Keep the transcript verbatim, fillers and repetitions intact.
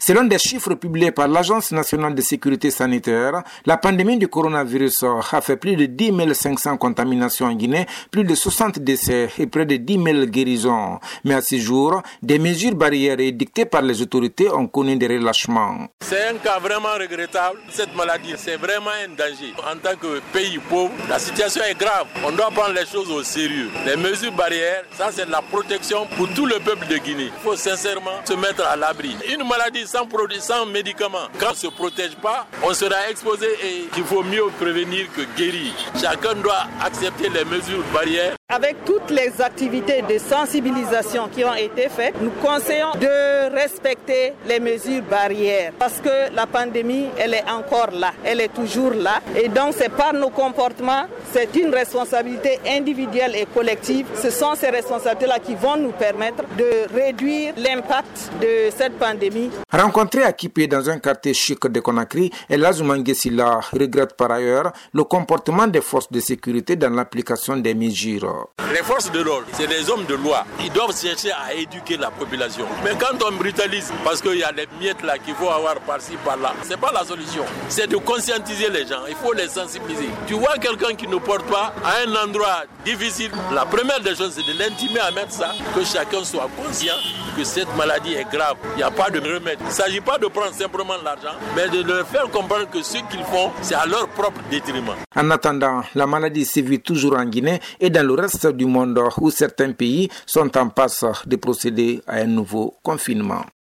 Selon des chiffres publiés par l'Agence nationale de sécurité sanitaire, la pandémie du coronavirus a fait plus de dix mille cinq cents contaminations en Guinée, plus de soixante décès et près de dix mille guérisons. Mais à ce jour, des mesures barrières édictées par les autorités ont connu des relâchements. C'est un cas vraiment regrettable. Cette maladie, c'est vraiment un danger. En tant que pays pauvre, la situation est grave. On doit prendre les choses au sérieux. Les mesures barrières, ça c'est de la protection pour tout le peuple de Guinée. Il faut sincèrement se mettre à l'abri. Une maladie sans produit, sans médicaments, quand on ne se protège pas, on sera exposé et il faut mieux prévenir que guérir. Chacun doit accepter les mesures barrières. Avec toutes les activités de sensibilisation qui ont été faites, nous conseillons de respecter les mesures barrières parce que la pandémie, elle est encore là, elle est toujours là. Et donc, c'est par nos comportements, c'est une responsabilité individuelle et collective. Ce sont ces responsabilités-là qui vont nous permettre de réduire l'impact de cette pandémie. Rencontré à Kipé dans un quartier chic de Conakry, Elhadji Mangué-Sylla regrette par ailleurs le comportement des forces de sécurité dans l'application des mesures. Les forces de l'ordre, c'est des hommes de loi. Ils doivent chercher à éduquer la population. Mais quand on brutalise, parce qu'il y a des miettes là qu'il faut avoir par-ci, par-là, c'est pas la solution. C'est de conscientiser les gens. Il faut les sensibiliser. Tu vois quelqu'un qui ne porte pas à un endroit difficile, la première des choses, c'est de l'intimer à mettre ça, que chacun soit conscient que cette maladie est grave. Il n'y a pas de remède. Il ne s'agit pas de prendre simplement l'argent, mais de leur faire comprendre que ce qu'ils font, c'est à leur propre détriment. En attendant, la maladie sévit toujours en Guinée et dans le reste du monde où certains pays sont en passe de procéder à un nouveau confinement.